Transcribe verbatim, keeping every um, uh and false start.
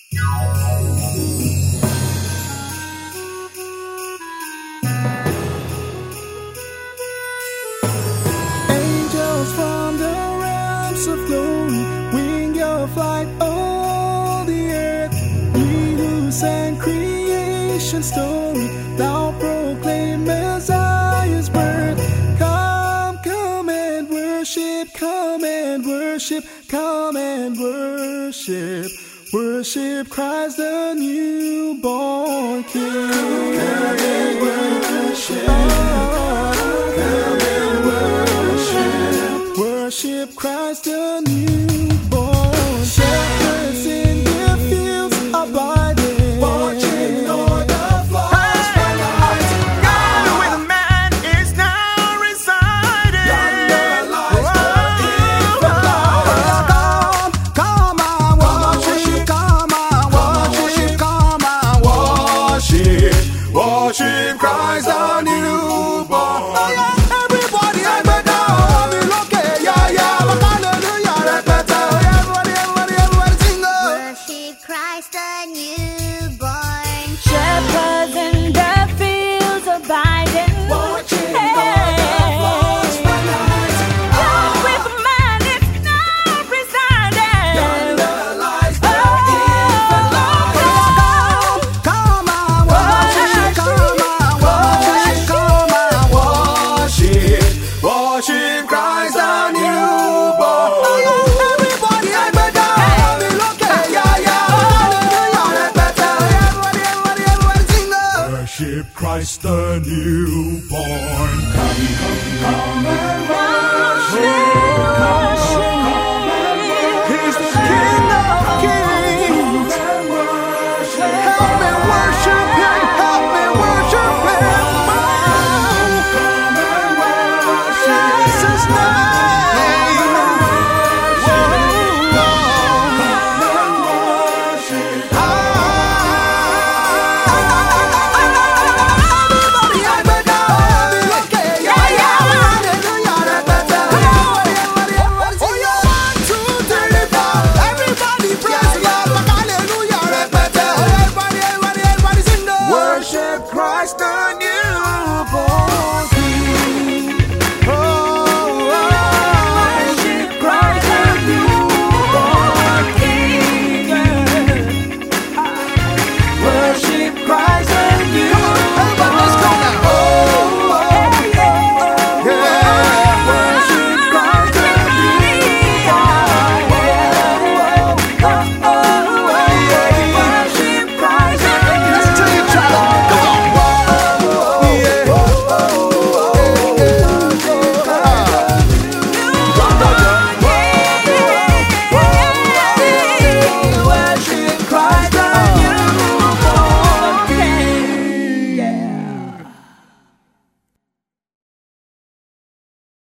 Angels from the realms of glory, wing your flight on the earth. We who sang creation's story, thou proclaim Messiah's birth. Come, come and worship, come and worship, come and worship. Worship Christ the newborn King. Come and worship, come and worship. Worship Christ the newborn. Shepherds in their fields abiding, watching o'er the flocks by night. God with man is now residing. Yonder lies the infant light. Come, come and worship, come and worship, come and worship. Worship Christ the newborn. Everybody, everybody, be looking, yeah, yeah, but hallelujah, repete. Everybody, everybody, everybody sing it. Worship Christ the newborn. Shepherds in the fields abiding, Watching Hey. o'er the flocks by night. God with man is now residing. Yonder lies the infant light. Come and worship, come and worship, come and worship. Worship Christ the newborn. Everybody, everybody, be looking, yeah, yeah, hallelujah, repete. Everybody, everybody, everybody sing it. Worship Christ the newborn. Come and worship,